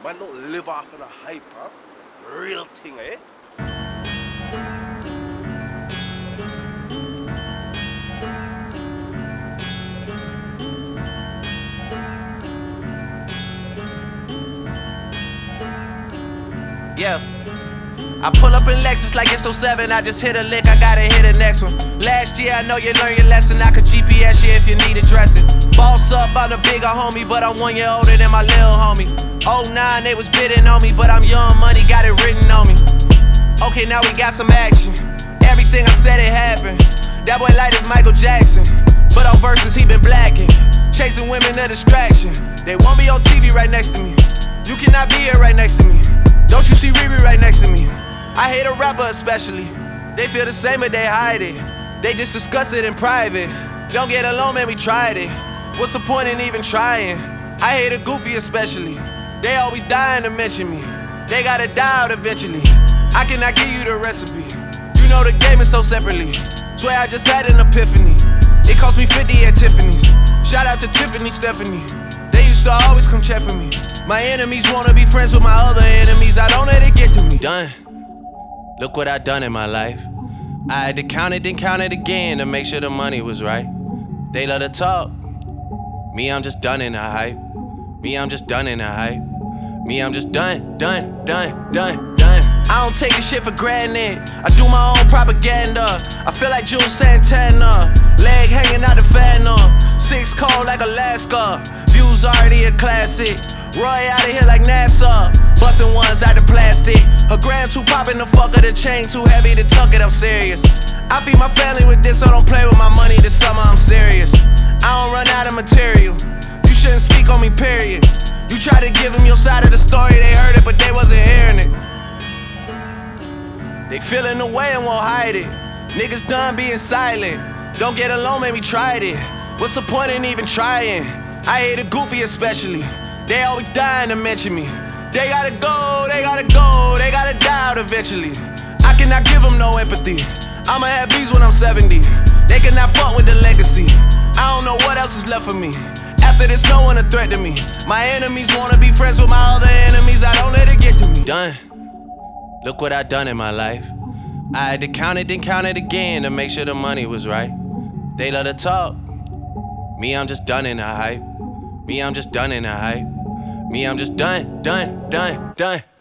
Man don't live off of the hype, huh? Real thing, eh? Yeah. I pull up in Lexus like it's 07. I just hit a lick, I gotta hit the next one. Last year I know you learned your lesson. I could GPS you if you need addressing. Boss up, I'm the bigger homie, but I'm 1 year older than my little homie. 09 they was bidding on me, but I'm young money, got it written on me. Okay, now we got some action. Everything I said it happened. That boy light as Michael Jackson, but on verses he been blacking. Chasing women a distraction. They won't be on TV right next to me. You cannot be here right next to me. Don't you see Riri right next to me? I hate a rapper especially. They feel the same but they hide it. They just discuss it in private. Don't get along, man, we tried it. What's the point in even trying? I hate a goofy especially. They always dying to mention me. They gotta die out eventually. I cannot give you the recipe. You know the game is so separately. Swear I just had an epiphany. It cost me 50 at Tiffany's. Shout out to Tiffany Stephanie. They used to always come check for me. My enemies wanna be friends with my other enemies. I don't let it get to me. Done. Look what I done in my life. I had to count it, then count it again to make sure the money was right. They love to talk. Me, I'm just done in the hype. Me, I'm just done in the hype. Me, I'm just done. I don't take this shit for granted. I do my own propaganda. I feel like Jules Santana. Leg hanging out the phantom. 6 cold like Alaska. Views already a classic. Roy out of here like NASA. Bustin' ones out of plastic. Her gram too poppin' the fucker. The chain too heavy to tuck it, I'm serious. I feed my family with this, so don't play with my money this summer, I'm serious. I don't run out of material. You shouldn't speak on me, period. You try to give them your side of the story, they heard it, but they wasn't hearing it. They feeling the way and won't hide it. Niggas done being silent. Don't get alone, man, we tried it. What's the point in even trying? I hate a goofy especially. They always dying to mention me. They gotta go, they gotta go, they gotta die out eventually. I cannot give them no empathy. I'ma have bees when I'm 70. They cannot fuck with the legacy. I don't know what else is left for me. After this, no one a threat to me. My enemies wanna be friends with my other enemies. I don't let it get to me. Done. Look what I done in my life. I had to count it, then count it again to make sure the money was right. They love to talk. Me, I'm just done in the hype. Me, I'm just done in the hype. Me, I'm just done.